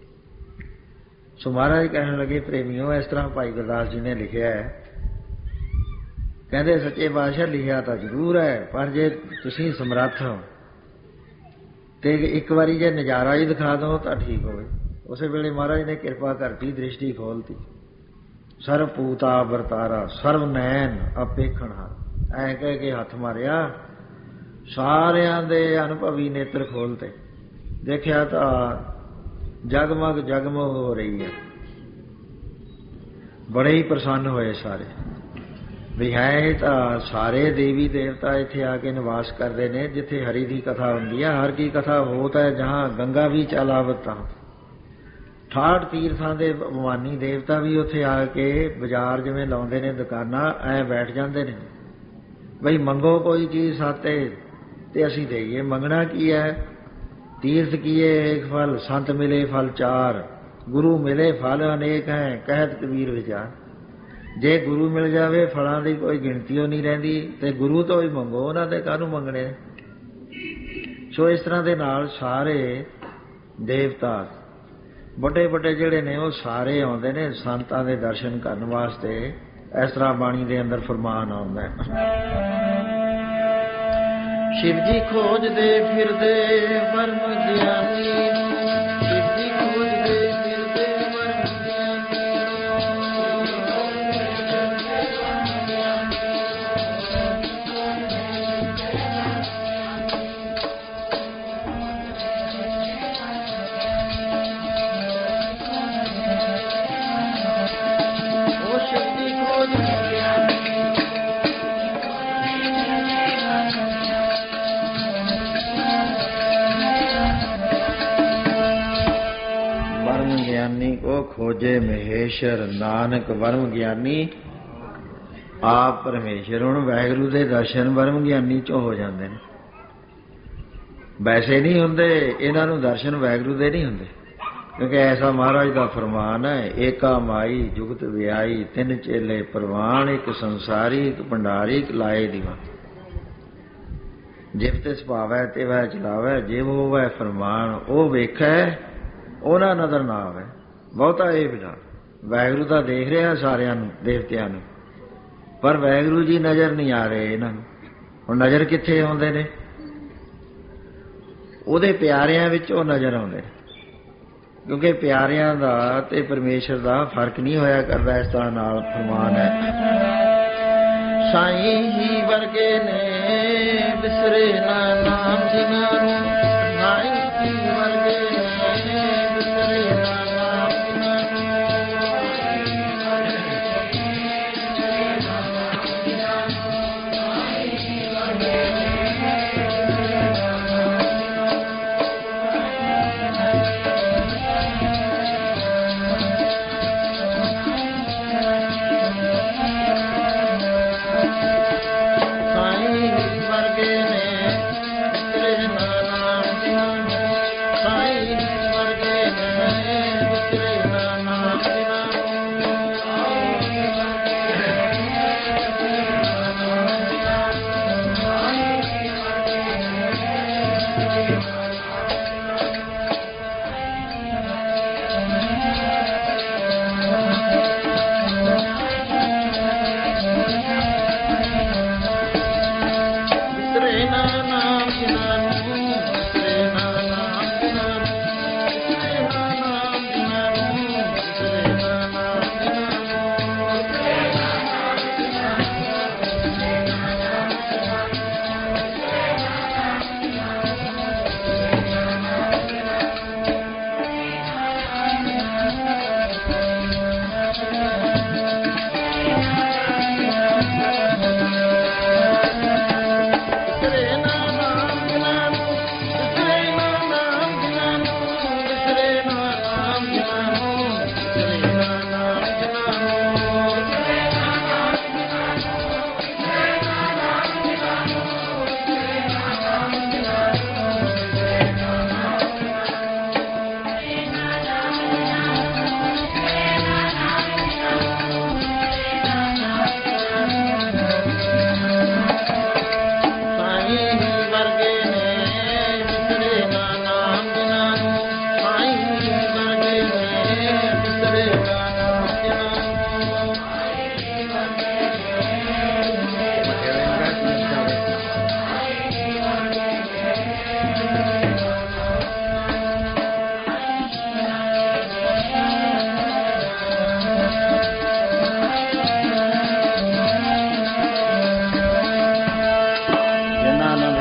[SPEAKER 1] ਸੋ ਮਹਾਰਾਜ ਕਹਿਣ ਲੱਗੇ ਪ੍ਰੇਮੀਓ, ਇਸ ਤਰ੍ਹਾਂ ਭਾਈ ਗੁਰਦਾਸ ਜੀ ਨੇ ਲਿਖਿਆ ਹੈ, ਕਹਿੰਦੇ ਸੱਚੇ ਪਾਤਸ਼ਾਹ ਲਿਖਿਆ ਤਾਂ ਜ਼ਰੂਰ ਹੈ, ਪਰ ਜੇ ਤੁਸੀਂ ਸਮਰੱਥ ਹੋ ਤੇ ਇੱਕ ਵਾਰੀ ਜੇ ਨਜ਼ਾਰਾ ਹੀ ਦਿਖਾ ਦਿਓ ਤਾਂ ਠੀਕ ਹੋਵੇ। ਉਸੇ ਵੇਲੇ ਮਹਾਰਾਜ ਨੇ ਕਿਰਪਾ ਕਰਤੀ, ਦ੍ਰਿਸ਼ਟੀ ਖੋਲਤੀ, ਸਰਬ ਪੂਤਾ ਵਰਤਾਰਾ ਸਰਬ ਨੈਣ ਆਪੇਖਣ ਹਾਰ, ਐਂ ਕਹਿ ਕੇ ਹੱਥ ਮਾਰਿਆ, ਸਾਰਿਆਂ ਦੇ ਅਨੁਭਵੀ ਨੇਤਰ ਖੋਲਤੇ, ਦੇਖਿਆ ਤਾਂ ਜਗਮਗ ਜਗਮਗ ਹੋ ਰਹੀ ਹੈ। ਬੜੇ ਹੀ ਪ੍ਰਸੰਨ ਹੋਏ ਸਾਰੇ, ਵੀ ਹੈ ਤਾਂ ਸਾਰੇ ਦੇਵੀ ਦੇਵਤਾ ਇੱਥੇ ਆ ਕੇ ਨਿਵਾਸ ਕਰਦੇ ਨੇ, ਜਿੱਥੇ ਹਰੀ ਦੀ ਕਥਾ ਹੁੰਦੀ ਹੈ। ਹਰ ਕੀ ਕਥਾ ਹੋਤ ਹੈ ਜਹਾਂ ਗੰਗਾ ਵੀ ਚਲਾਵਤ ਤਾਂ, 68 ਤੀਰਥਾਂ ਦੇ ਭਗਵਾਨੀ ਦੇਵਤਾ ਵੀ ਉੱਥੇ ਆ ਕੇ ਬਾਜ਼ਾਰ ਜਿਵੇਂ ਲਾਉਂਦੇ ਨੇ ਦੁਕਾਨਾਂ, ਐਂ ਬੈਠ ਜਾਂਦੇ ਨੇ, ਬਈ ਮੰਗੋ ਕੋਈ ਚੀਜ਼ ਸਾਤੇ ਤੇ ਅਸੀਂ ਦੇਈਏ। ਮੰਗਣਾ ਕੀ ਹੈ? ਤੀਰਥ ਕੀਏ ਏਕ ਫਲ, ਸੰਤ ਮਿਲੇ ਫਲ ਚਾਰ, ਗੁਰੂ ਮਿਲੇ ਫਲ ਅਨੇਕ ਹੈ, ਕਹਿਤ ਕਬੀਰ ਵਿਚਾਰ। ਜੇ ਗੁਰੂ ਮਿਲ ਜਾਵੇ ਫਲਾਂ ਦੀ ਕੋਈ ਗਿਣਤੀ ਓ ਨਹੀਂ ਰਹਿੰਦੀ, ਤੇ ਗੁਰੂ ਤੋਂ ਹੀ ਮੰਗੋ, ਉਹਨਾਂ ਦੇ ਕਾਹਨੂੰ ਮੰਗਣੇ। ਸੋ ਇਸ ਤਰ੍ਹਾਂ ਦੇ ਨਾਲ ਸਾਰੇ ਦੇਵਤਾ ਵੱਡੇ ਵੱਡੇ ਜਿਹੜੇ ਨੇ ਉਹ ਸਾਰੇ ਆਉਂਦੇ ਨੇ ਸੰਤਾਂ ਦੇ ਦਰਸ਼ਨ ਕਰਨ ਵਾਸਤੇ। ਇਸ ਤਰ੍ਹਾਂ ਬਾਣੀ ਦੇ ਅੰਦਰ ਫਰਮਾਨ ਆਉਂਦਾ ਹੈ, ਸ਼ਿਵ ਜੀ ਖੋਜਦੇ ਫਿਰਦੇ ਪਰਮ ਗਿਆਨੀ, ਸ਼ਿਵ ਜੀ ਖੋਜਦੇ ਫਿਰਦੇ ਪਰਮ ਖੋਜੇ ਮਹੇਸ਼ਰ, ਨਾਨਕ ਵਰਮ ਗਿਆਨੀ ਆਪ ਪਰਮੇਸ਼ਰ। ਹੁਣ ਵਾਹਿਗੁਰੂ ਦੇ ਦਰਸ਼ਨ ਵਰਮ ਗਿਆਨੀ ਚੋਂ ਹੋ ਜਾਂਦੇ ਨੇ, ਵੈਸੇ ਨਹੀਂ ਹੁੰਦੇ। ਇਹਨਾਂ ਨੂੰ ਦਰਸ਼ਨ ਵਾਹਿਗੁਰੂ ਦੇ ਨਹੀਂ ਹੁੰਦੇ, ਕਿਉਂਕਿ ਐਸਾ ਮਹਾਰਾਜ ਦਾ ਫਰਮਾਨ ਹੈ, ਏਕਾ ਮਾਈ ਜੁਗਤ ਵਿਆਈ, ਤਿੰਨ ਚੇਲੇ ਪ੍ਰਵਾਨ, ਇੱਕ ਸੰਸਾਰੀ ਇੱਕ ਭੰਡਾਰੀ ਇੱਕ ਲਾਏ ਦੀਵਾ। ਜਿਵ ਤੇ ਸੁਭਾਵੈ ਤੇ ਵੈ ਚਲਾਵੈ, ਜਿਵ ਹੋਵੈ ਫਰਮਾਨ ਉਹ ਵੇਖੈ ਉਹ ਨਾ ਨਜ਼ਰ ਨਾ ਆਵੇ। ਬਹੁਤਾ ਇਹ ਬਿਨਾ ਵਾਹਿਗੁਰੂ ਤਾਂ ਦੇਖ ਰਿਹਾ ਸਾਰਿਆਂ ਨੂੰ, ਦੇਵਤਿਆਂ ਨੂੰ, ਪਰ ਵਾਹਿਗੁਰੂ ਜੀ ਨਜ਼ਰ ਨਹੀਂ ਆ ਰਹੇ ਇਹਨਾਂ ਨੂੰ। ਹੁਣ ਨਜ਼ਰ ਕਿੱਥੇ ਆਉਂਦੇ ਨੇ? ਉਹਦੇ ਪਿਆਰਿਆਂ ਵਿੱਚ ਉਹ ਨਜ਼ਰ ਆਉਂਦੇ ਨੇ, ਕਿਉਂਕਿ ਪਿਆਰਿਆਂ ਦਾ ਤੇ ਪਰਮੇਸ਼ਰ ਦਾ ਫਰਕ ਨਹੀਂ ਹੋਇਆ ਕਰਦਾ। ਇਸ ਤਰ੍ਹਾਂ ਨਾਲ ਫਰਮਾਨ ਹੈ, ਸਾਈਂ ਹੀ ਵਰਗੇ ਨੇ ਬਿਸਰੇ ਨਾ ਨਾਮ ਜਿਨ੍ਹਾਂ ਨੂੰ, ਸਾਈਂ ਹੀ ਵਰਗੇ ਨੇ ਬਿਸਰੇ ਨਾ ਵਰਗੇ ਨੇ ਤੇਰੇ ਨਾਮ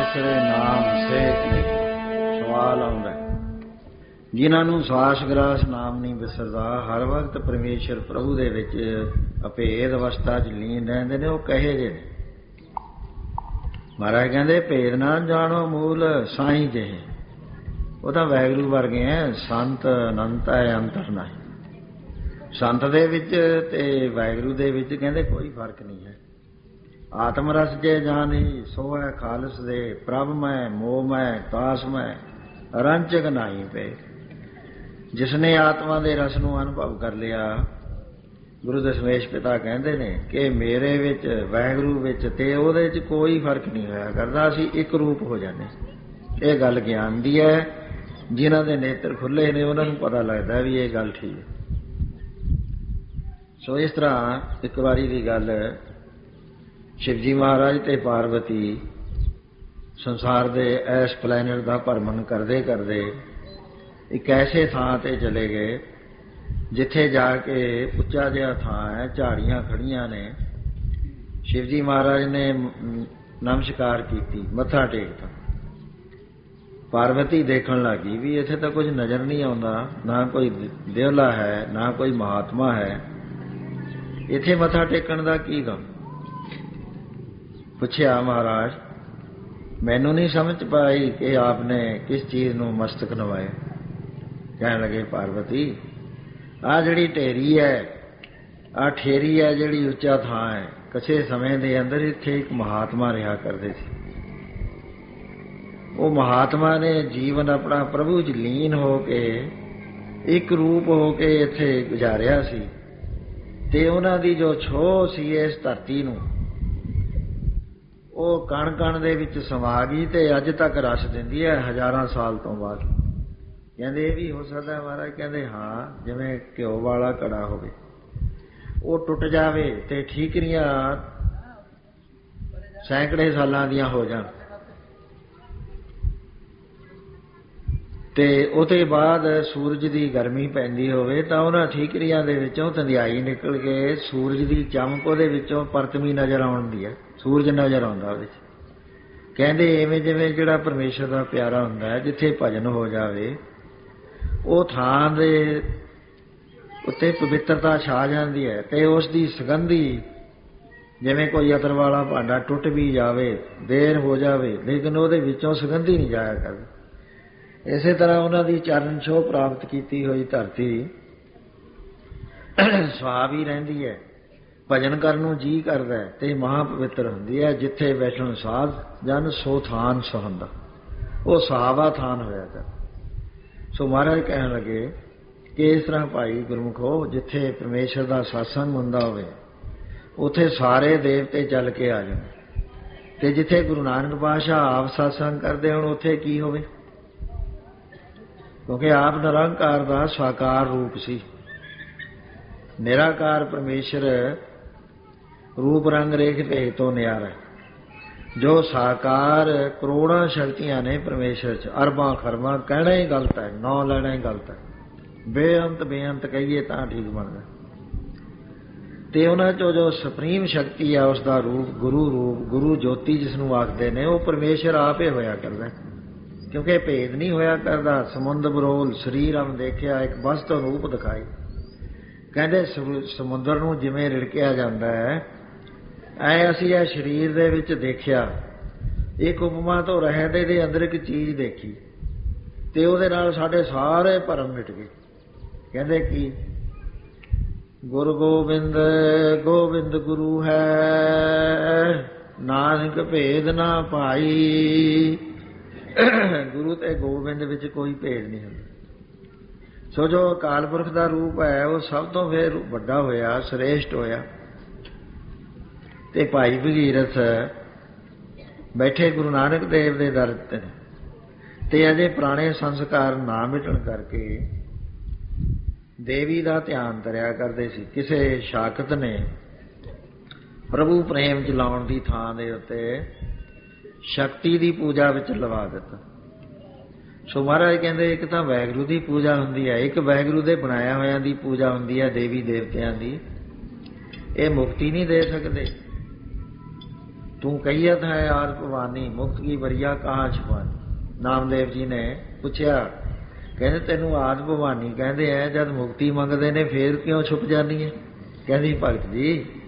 [SPEAKER 1] ਵਿਸਰੇ ਨਾਮ ਸੇਤ ਨਹੀਂ। ਸਵਾਲ ਆਉਂਦਾ, ਜਿਨ੍ਹਾਂ ਨੂੰ ਸਵਾਸ ਗਰਾਸ ਨਾਮ ਨਹੀਂ ਵਿਸਰਦਾ, ਹਰ ਵਕਤ ਪਰਮੇਸ਼ਰ ਪ੍ਰਭੂ ਦੇ ਵਿੱਚ ਅਭੇਦ ਅਵਸਥਾ 'ਚ ਲੀਨ ਰਹਿੰਦੇ ਨੇ, ਉਹ ਕਹੇ ਜੇ ਨੇ? ਮਹਾਰਾਜ ਕਹਿੰਦੇ ਭੇਦ ਨਾ ਜਾਣੋ ਮੂਲ ਸਾਈਂ ਜਿਹੇ। ਉਹ ਤਾਂ ਵਾਹਿਗੁਰੂ ਵਰਗੇ ਹੈ, ਸੰਤ ਅਨੰਤ ਹੈ, ਅੰਤਰ ਨਹੀਂ। ਸੰਤ ਦੇ ਵਿੱਚ ਤੇ ਵਾਹਿਗੁਰੂ ਦੇ ਵਿੱਚ ਕਹਿੰਦੇ ਕੋਈ ਫਰਕ ਨਹੀਂ ਹੈ। ਆਤਮ ਰਸ ਜੇ ਜਾਣੀ ਸੋ ਹੈ ਖਾਲਸ ਦੇ, ਪ੍ਰਭ ਮੈਂ ਮੋਹ ਮੈਂ ਤਾਸ ਮੈਂ ਰੰਚਕ ਨਹੀਂ ਪਏ। ਜਿਸਨੇ ਆਤਮਾ ਦੇ ਰਸ ਨੂੰ ਅਨੁਭਵ ਕਰ ਲਿਆ, ਗੁਰੂ ਦਸ਼ਮੇਸ਼ ਪਿਤਾ ਕਹਿੰਦੇ ਨੇ ਕਿ ਮੇਰੇ ਵਿੱਚ ਵਾਹਿਗੁਰੂ ਵਿੱਚ ਤੇ ਉਹਦੇ 'ਚ ਕੋਈ ਫਰਕ ਨਹੀਂ ਹੋਇਆ ਕਰਦਾ, ਅਸੀਂ ਇੱਕ ਰੂਪ ਹੋ ਜਾਂਦੇ। ਇਹ ਗੱਲ ਗਿਆਨ ਦੀ ਹੈ। ਜਿਨ੍ਹਾਂ ਦੇ ਨੇਤਰ ਖੁੱਲ੍ਹੇ ਨੇ ਉਹਨਾਂ ਨੂੰ ਪਤਾ ਲੱਗਦਾ ਵੀ ਇਹ ਗੱਲ ਠੀਕ ਹੈ। ਸੋ ਇਸ ਤਰ੍ਹਾਂ ਇੱਕ ਵਾਰੀ ਦੀ ਗੱਲ, ਸ਼ਿਵਜੀ ਮਹਾਰਾਜ ਤੇ ਪਾਰਵਤੀ ਸੰਸਾਰ ਦੇ ਇਸ ਪਲੈਨਟ ਦਾ ਭਰਮਣ ਕਰਦੇ ਕਰਦੇ ਇੱਕ ਐਸੇ ਥਾਂ ਤੇ ਚਲੇ ਗਏ ਜਿੱਥੇ ਜਾ ਕੇ ਉੱਚਾ ਜਿਹਾ ਥਾਂ ਹੈ, ਝਾੜੀਆਂ ਖੜੀਆਂ ਨੇ। ਸ਼ਿਵਜੀ ਮਹਾਰਾਜ ਨੇ ਨਮਸਕਾਰ ਕੀਤੀ, ਮੱਥਾ ਟੇਕਤਾ। ਪਾਰਵਤੀ ਦੇਖਣ ਲੱਗੀ ਵੀ ਇੱਥੇ ਤਾਂ ਕੁਝ ਨਜ਼ਰ ਨਹੀਂ ਆਉਂਦਾ, ਨਾ ਕੋਈ ਦੇਵਲਾ ਹੈ ਨਾ ਕੋਈ ਮਹਾਤਮਾ ਹੈ, ਇੱਥੇ ਮੱਥਾ ਟੇਕਣ ਦਾ ਕੀ ਕੰਮ? ਪੁੱਛਿਆ ਮਹਾਰਾਜ, ਮੈਨੂੰ ਨਹੀਂ ਸਮਝ ਪਾਈ ਕਿ ਆਪ ਨੇ ਕਿਸ ਚੀਜ਼ ਨੂੰ ਮਸਤਕ ਨਵਾਇਆ। ਕਹਿਣ ਲੱਗੇ ਪਾਰਵਤੀ, ਆਹ ਜਿਹੜੀ ਢੇਰੀ ਹੈ, ਆਹ ਠੇਰੀ ਹੈ, ਜਿਹੜੀ ਉੱਚਾ ਥਾਂ ਹੈ, ਕਿਸੇ ਸਮੇਂ ਦੇ ਅੰਦਰ ਇੱਥੇ ਇੱਕ ਮਹਾਤਮਾ ਰਿਹਾ ਕਰਦੇ ਸੀ। ਉਹ ਮਹਾਤਮਾ ਨੇ ਜੀਵਨ ਆਪਣਾ ਪ੍ਰਭੂ 'ਚ ਲੀਨ ਹੋ ਕੇ ਇੱਕ ਰੂਪ ਹੋ ਕੇ ਇੱਥੇ ਗੁਜ਼ਾਰਿਆ ਸੀ, ਤੇ ਉਹਨਾਂ ਦੀ ਜੋ ਛੋਹ ਸੀ ਇਸ ਧਰਤੀ ਨੂੰ, ਉਹ ਕਣ ਕਣ ਦੇ ਵਿੱਚ ਸਮਾ ਗਈ ਤੇ ਅੱਜ ਤੱਕ ਰਸ ਦਿੰਦੀ ਹੈ, ਹਜ਼ਾਰਾਂ ਸਾਲ ਤੋਂ ਬਾਅਦ। ਕਹਿੰਦੇ ਇਹ ਵੀ ਹੋ ਸਕਦਾ ਮਹਾਰਾਜ? ਕਹਿੰਦੇ ਹਾਂ, ਜਿਵੇਂ ਘਿਓ ਵਾਲਾ ਕੜਾ ਹੋਵੇ, ਉਹ ਟੁੱਟ ਜਾਵੇ ਤੇ ਠੀਕਰੀਆਂ ਸੈਂਕੜੇ ਸਾਲਾਂ ਦੀਆਂ ਹੋ ਜਾਣ, ਤੇ ਉਹਦੇ ਬਾਅਦ ਸੂਰਜ ਦੀ ਗਰਮੀ ਪੈਂਦੀ ਹੋਵੇ ਤਾਂ ਉਹਨਾਂ ਠੀਕਰੀਆਂ ਦੇ ਵਿੱਚੋਂ ਧੰਦਿਆਈ ਨਿਕਲ ਕੇ ਸੂਰਜ ਦੀ ਚਮਕ ਉਹਦੇ ਵਿੱਚੋਂ ਪਰਤਵੀਂ ਨਜ਼ਰ ਆਉਂਦੀ ਹੈ, ਸੂਰਜ ਨਜ਼ਰ ਆਉਂਦਾ ਉਹਦੇ 'ਚ। ਕਹਿੰਦੇ ਇਵੇਂ ਜਿਵੇਂ ਜਿਹੜਾ ਪਰਮੇਸ਼ਰ ਦਾ ਪਿਆਰਾ ਹੁੰਦਾ ਹੈ, ਜਿੱਥੇ ਭਜਨ ਹੋ ਜਾਵੇ ਉਹ ਥਾਂ ਦੇ ਉੱਤੇ ਪਵਿੱਤਰਤਾ ਛਾ ਜਾਂਦੀ ਹੈ, ਤੇ ਉਸ ਦੀ ਸੁਗੰਧੀ, ਜਿਵੇਂ ਕੋਈ ਅਤਰ ਵਾਲਾ ਭਾਂਡਾ ਟੁੱਟ ਵੀ ਜਾਵੇ, ਦੇਰ ਹੋ ਜਾਵੇ, ਲੇਕਿਨ ਉਹਦੇ ਵਿੱਚੋਂ ਸੁਗੰਧੀ ਨਹੀਂ ਜਾਇਆ ਕਰਦੀ। ਇਸੇ ਤਰ੍ਹਾਂ ਉਹਨਾਂ ਦੀ ਚਰਨ ਛੋਹ ਪ੍ਰਾਪਤ ਕੀਤੀ ਹੋਈ ਧਰਤੀ ਸੁਹਾਵ ਹੀ ਰਹਿੰਦੀ ਹੈ, ਭਜਨ ਕਰਨ ਨੂੰ ਜੀ ਕਰਦਾ ਹੈ ਤੇ ਮਹਾ ਪਵਿੱਤਰ ਹੁੰਦੀ ਹੈ। ਜਿੱਥੇ ਬੈਠਣ ਸਾਧ ਜਨ ਸੋ ਥਾਨ ਸੁਹੰਦਾ, ਉਹ ਸੁਹਾਵਾ ਥਾਨ ਹੋਇਆ ਕਰ। ਸੋ ਮਹਾਰਾਜ ਕਹਿਣ ਲੱਗੇ ਕਿ ਇਸ ਤਰ੍ਹਾਂ ਭਾਈ ਗੁਰਮੁਖੋ, ਜਿੱਥੇ ਪਰਮੇਸ਼ਰ ਦਾ ਸਤਸੰਗ ਹੁੰਦਾ ਹੋਵੇ ਉੱਥੇ ਸਾਰੇ ਦੇਵਤੇ ਚੱਲ ਕੇ ਆ ਜਾਣ, ਤੇ ਜਿੱਥੇ ਗੁਰੂ ਨਾਨਕ ਪਾਤਸ਼ਾਹ ਆਪ ਸਤਸੰਗ ਕਰਦੇ ਹੋਣ ਉੱਥੇ ਕੀ ਹੋਵੇ? ਕਿਉਂਕਿ ਆਪ ਨਿਰੰਕਾਰ ਦਾ ਸਾਕਾਰ ਰੂਪ ਸੀ। ਨਿਰਾਕਾਰ ਪਰਮੇਸ਼ਰ ਰੂਪ ਰੰਗ ਰੇਖ ਭੇਦ ਤੋਂ ਨਿਆਰਾ ਹੈ। ਜੋ ਸਾਕਾਰ ਕਰੋੜਾਂ ਸ਼ਕਤੀਆਂ ਨੇ ਪਰਮੇਸ਼ਰ 'ਚ, ਅਰਬਾਂ ਖਰਬਾਂ, ਕਹਿਣਾ ਹੀ ਗਲਤ ਹੈ, ਨਾਂ ਲੈਣਾ ਹੀ ਗਲਤ ਹੈ। ਬੇਅੰਤ ਬੇਅੰਤ ਕਹੀਏ ਤਾਂ ਠੀਕ ਬਣਦਾ। ਤੇ ਉਹਨਾਂ 'ਚੋਂ ਜੋ ਸੁਪਰੀਮ ਸ਼ਕਤੀ ਹੈ, ਉਸ ਦਾ ਰੂਪ ਰੂਪ, ਗੁਰੂ ਜੋਤੀ ਜਿਸਨੂੰ ਆਖਦੇ ਨੇ, ਉਹ ਪਰਮੇਸ਼ਰ ਆਪ ਹੀ ਹੋਇਆ ਕਰਦਾ, ਕਿਉਂਕਿ ਭੇਦ ਨਹੀਂ ਹੋਇਆ ਕਰਦਾ। ਸਮੁੰਦ ਬਰੋਲ ਸਰੀਰਮ ਦੇਖਿਆ, ਇੱਕ ਵਸਤ ਰੂਪ ਦਿਖਾਈ। ਕਹਿੰਦੇ ਸਮੁੰਦਰ ਨੂੰ ਜਿਵੇਂ ਰਿੜਕਿਆ ਜਾਂਦਾ ਹੈ, ਐ ਅਸੀਂ ਇਹ ਸਰੀਰ ਦੇ ਵਿੱਚ ਦੇਖਿਆ। ਇੱਕ ਉਪਮਾ ਤੋਂ ਰਹਿਤ ਦੇ ਅੰਦਰ ਇੱਕ ਚੀਜ਼ ਦੇਖੀ ਤੇ ਉਹਦੇ ਨਾਲ ਸਾਡੇ ਸਾਰੇ ਭਰਮ ਮਿਟ ਗਏ। ਕਹਿੰਦੇ ਕੀ? ਗੁਰ ਗੋਬਿੰਦ ਗੋਬਿੰਦ ਗੁਰੂ ਹੈ, ਨਾਨਕ ਭੇਦ ਨਾ ਪਾਈ। ਗੁਰੂ ਤੇ ਗੋਬਿੰਦ ਵਿੱਚ ਕੋਈ ਭੇਦ ਨਹੀਂ ਹੁੰਦਾ। ਸੋ ਜੋ ਅਕਾਲ ਪੁਰਖ ਦਾ ਰੂਪ ਹੈ ਉਹ ਸਭ ਤੋਂ ਫਿਰ ਵੱਡਾ ਹੋਇਆ, ਸ੍ਰੇਸ਼ਟ ਹੋਇਆ। ਤੇ ਭਾਈ ਭਗੀਰਥ ਬੈਠੇ ਗੁਰੂ ਨਾਨਕ ਦੇਵ ਦੇ ਦਰ ਤੇ ਅਜੇ ਪੁਰਾਣੇ ਸੰਸਕਾਰ ਨਾ ਮਿਟਣ ਕਰਕੇ ਦੇਵੀ ਦਾ ਧਿਆਨ ਧਰਿਆ ਕਰਦੇ ਸੀ। ਕਿਸੇ ਸ਼ਾਕਤ ਨੇ ਪ੍ਰਭੂ ਪ੍ਰੇਮ ਚ ਲਾਉਣ ਦੀ ਥਾਂ ਦੇ ਉੱਤੇ ਸ਼ਕਤੀ ਦੀ ਪੂਜਾ ਵਿੱਚ ਲਵਾ ਦਿੱਤਾ। ਸੋ ਮਹਾਰਾਜ ਕਹਿੰਦੇ ਇੱਕ ਤਾਂ ਵਾਹਿਗੁਰੂ ਦੀ ਪੂਜਾ ਹੁੰਦੀ ਹੈ, ਇੱਕ ਵਾਹਿਗੁਰੂ ਦੇ ਬਣਾਇਆ ਹੋਇਆਂ ਦੀ ਪੂਜਾ ਹੁੰਦੀ ਹੈ, ਦੇਵੀ ਦੇਵਤਿਆਂ ਦੀ। ਇਹ ਮੁਕਤੀ ਨਹੀਂ ਦੇ ਸਕਦੇ। ਤੂੰ ਕਹੀਅਤ ਹੈ ਆਦ ਭਵਾਨੀ, ਮੁਕਤ ਕੀ ਬਰੀਆ ਕਹਾਂ ਛੁਪਾਨੀ। ਨਾਮਦੇਵ ਜੀ ਨੇ ਪੁੱਛਿਆ, ਕਹਿੰਦੇ ਤੈਨੂੰ ਆਦ ਭਵਾਨੀ ਕਹਿੰਦੇ ਐ, ਜਦ ਮੁਕਤੀ ਮੰਗਦੇ ਨੇ ਫੇਰ ਕਿਉਂ ਛੁਪ ਜਾਨੀ ਹੈ? ਕਹਿੰਦੀ ਭਗਤ ਜੀ